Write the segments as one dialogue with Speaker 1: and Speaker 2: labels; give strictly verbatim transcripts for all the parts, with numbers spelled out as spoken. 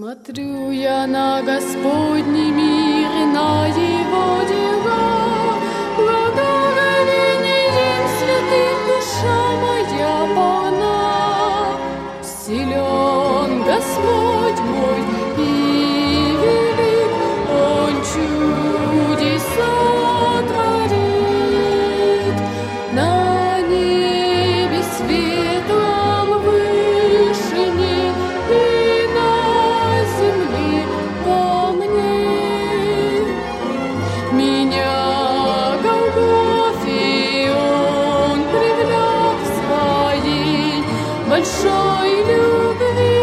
Speaker 1: Смотрю я на Господний мир и на Его дела, благоговением святым душа моя полна. Силен Господь мой и велик, Он чудеса творит. На небе светлом вышине и на земле во мне. Меня Голгофе Он привлек в своей большой любви.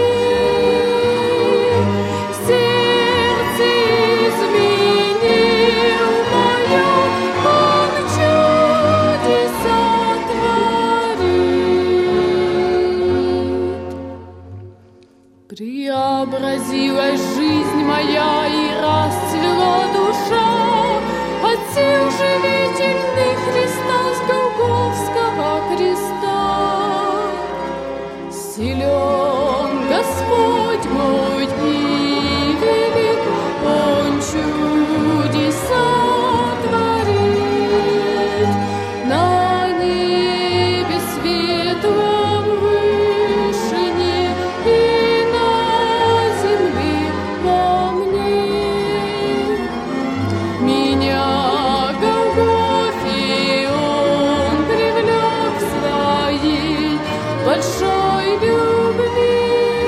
Speaker 1: Сердце изменил мое, Он чудеса творит. Преобразилась жизнь моя и расцвела душа от сил живительных Христа с Голгофского креста. Силен Господь мой и велик, Он чудеса творит. На небе светлом вышине и на земле во мне. Меня Голгофе Он привлек в своей большой любви.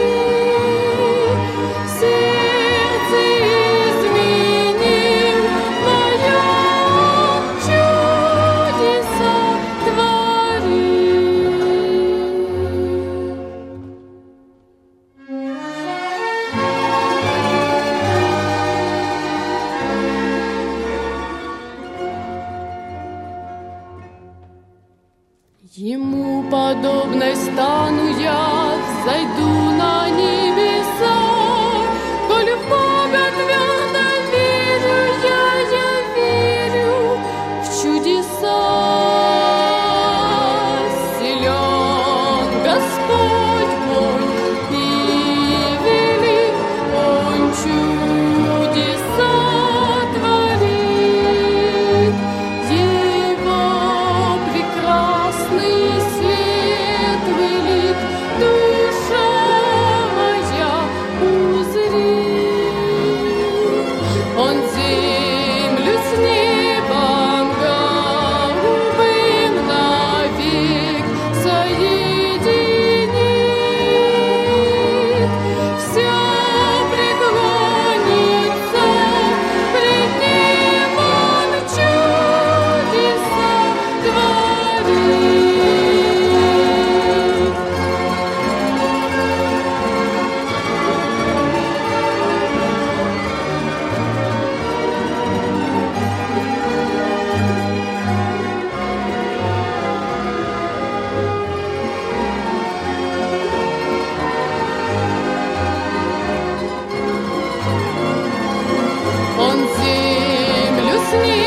Speaker 1: Сердце изменил мое, Он чудеса творит. Ему подобной стану я, зайду на небеса. Коль в Бога твердо верю я, я верю в чудеса. Силен Господь мой и велик, Он чудеса творит. Его прекрасный светлый лик душа моя узрит. Он землю с небом голубым навек соединит. Все преклонится пред Ним, Он чудеса творит. Он землю с небом